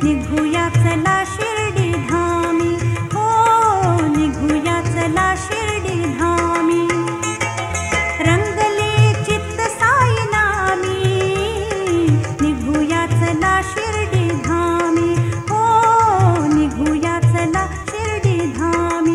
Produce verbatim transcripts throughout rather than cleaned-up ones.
निघूया चला शिर्डी धामी, हो निघूया चला शिर्डी धामी. रंगले चित्त साई नामी, निघूया चला शिर्डी धामी, हो निघूया चला शिर्डी धामी.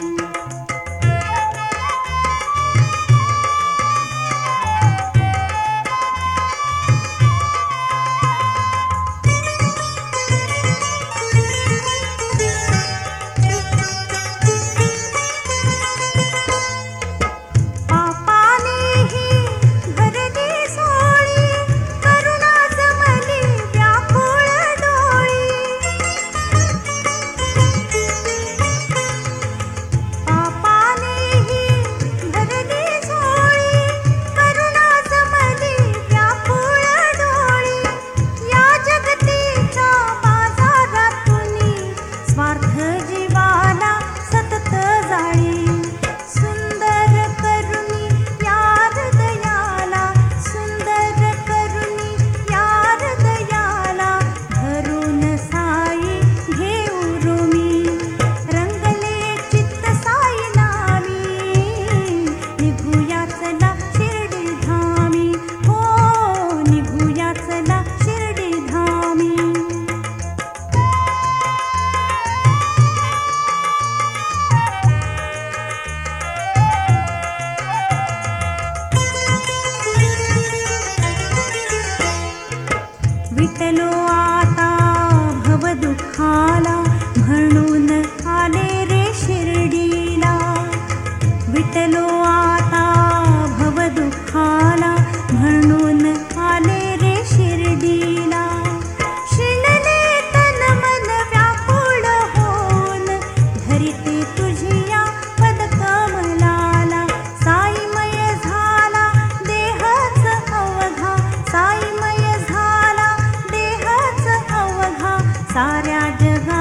विटलो आता भवदुःखाला, म्हणून आले रे शिर्डीला. विटलो आता भवदुःखाला, म्हणून आले रे शिर्डीला. शिणले तन मन व्याकुळ होऊन, धरिते तुझिया पदकमलाला. साईमय झाला देहच अवघा, साईमय झाला देहच अवघा, साऱ्या जगा